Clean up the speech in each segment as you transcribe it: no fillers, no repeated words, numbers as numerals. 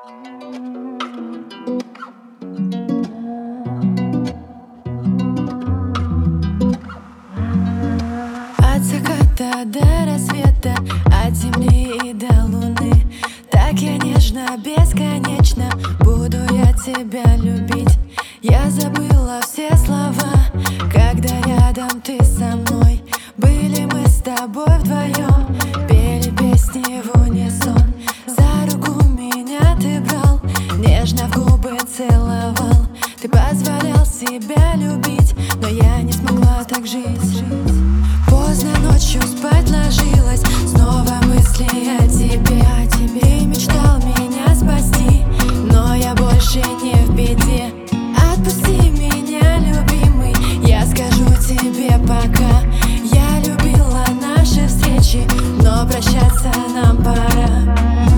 От заката до рассвета, от земли и до луны. Так я нежно, бесконечно буду я тебя любить. Я забыла все слова, когда рядом ты со мной. Были мы с тобой вдвоем, пели песни в унисон. За руку меня ты брал, нежно в губы целовал. Ты позволял себя любить, но я не смогла так жить. Поздно ночью спать ложилась, снова мысли о тебе. Ты мечтал меня спасти, но я больше не в беде. Отпусти меня, любимый, я скажу тебе пока. Я любила наши встречи, но прощаться нам пора.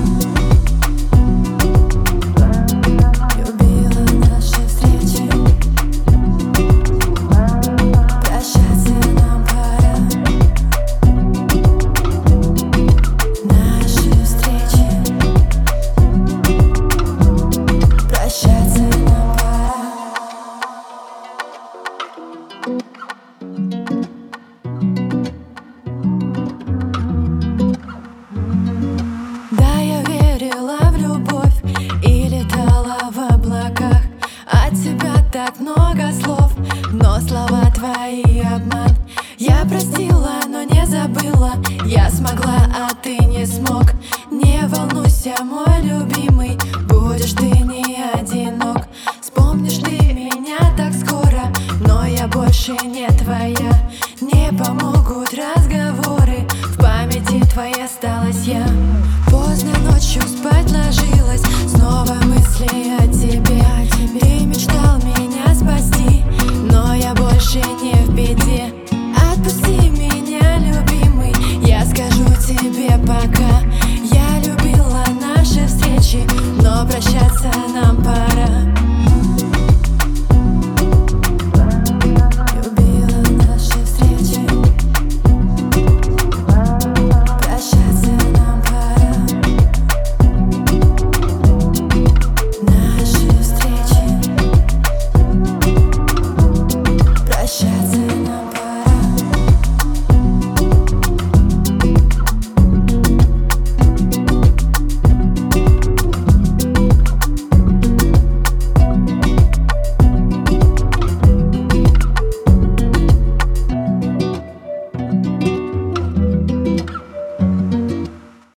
Да, я верила в любовь и летала в облаках. От тебя так много слов, но слова твои обман. Я простила, но не забыла. Я смогла, а ты не смог. Не волнуйся, мой любимый,